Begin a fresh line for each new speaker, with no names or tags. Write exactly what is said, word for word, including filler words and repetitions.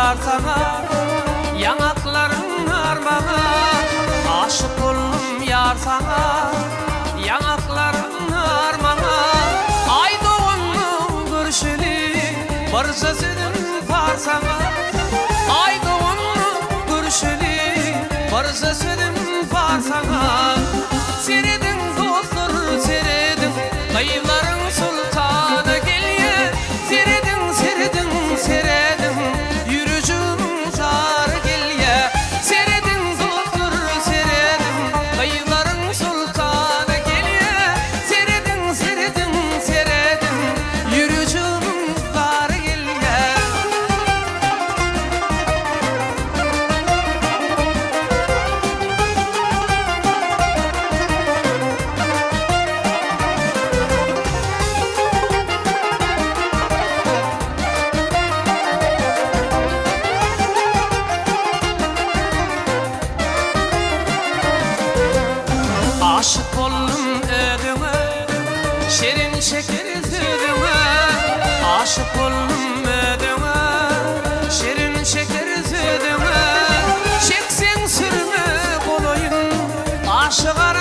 yar sana, yanakların armağan. Aşık oldum yar sana, yanakların armağan. Ay doğanlı görüşeli, bir sözüm var sana. Ay doğanlı görüşeli, bir sözüm var sana. Seredin dostlar seredin, kayıların sultanı gelye. Seredin seredin seredin, yürücünün zarı gelye. Seredin dostlar seredin, kayıların sultanı gelye. Seredin seredin seredin, yürücünün zarı gelye. Aşık oldum ödüme, şirin şeker südüme. Aşık oldum ödüme, şirin şeker südüme. Çeksen sürme kolayın, aşık